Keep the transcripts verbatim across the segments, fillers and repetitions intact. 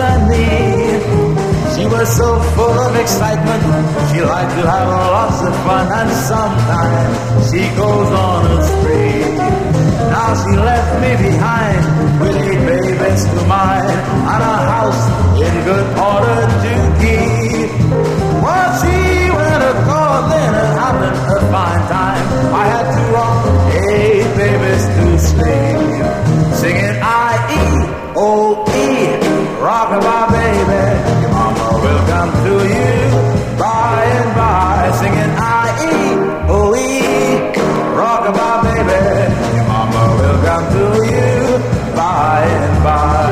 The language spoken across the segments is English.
than me. She was so full of excitement, she liked to have lots of fun, and sometimes she goes on a spree. Now she left me behind with eight babies to mine and a house in good order to keep. Well, she went a calling and having a fine time. I had to rock eight babies to sleep, singing I E O E, rock-a-bye baby. Your mama will come to you by and by, singing I E O E, rock-a-bye baby. Your mama will come to you by and by.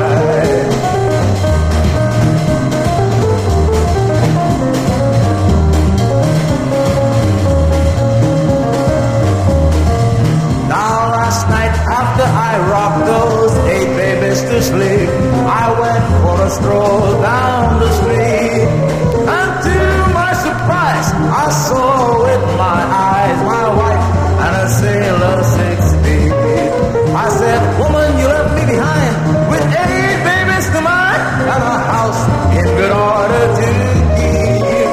After I rocked those eight babies to sleep, I went for a stroll down the street, and to my surprise, I saw with my eyes my wife and a sailor six feet. I said, woman, you left me behind with eight babies to mine and a house in good order to keep.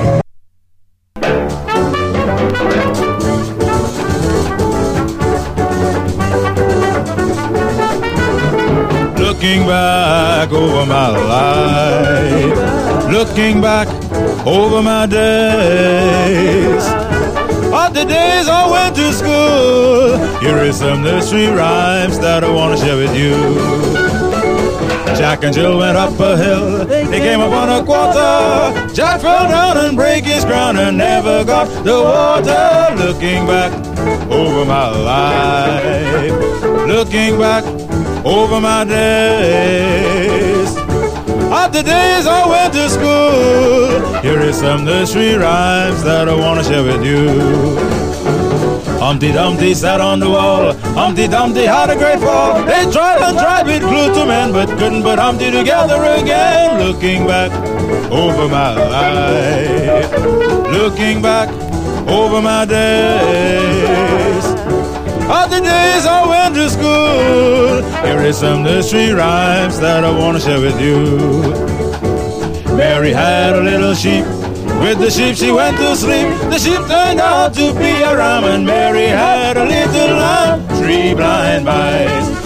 Looking back over my life, looking back over my days, all the days I went to school, here is some nursery rhymes that I want to share with you. Jack and Jill went up a hill, they came up on a quarter. Jack fell down and break his crown and never got the water. Looking back over my life, looking back over my days, all the days I went to school, here is some nursery rhymes that I want to share with you. Humpty Dumpty sat on the wall, Humpty Dumpty had a great fall. They tried and tried with glue to mend, but couldn't put Humpty together again. Looking back over my life, looking back over my days, all the days I went to school, here is some nursery rhymes that I want to share with you. Mary had a little sheep, with the sheep she went to sleep. The sheep turned out to be a ram, and Mary had a little lamb, three blind mice.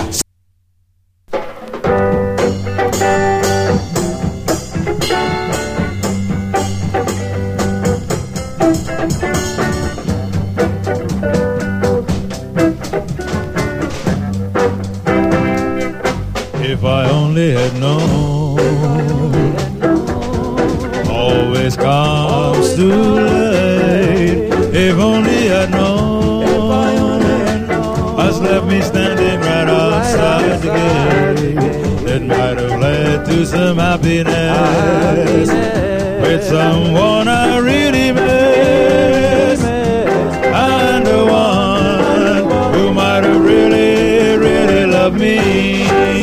If I only had known, always comes too late. If only I'd known, has left me standing right outside the gate. It might have led to some happiness with someone I really miss, and the one who might have really, really loved me.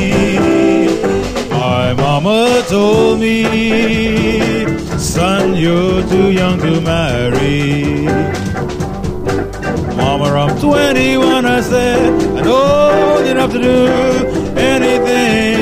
My mama told me, son, you're too young to marry. Mama, I'm twenty-one, I said, and old enough to do anything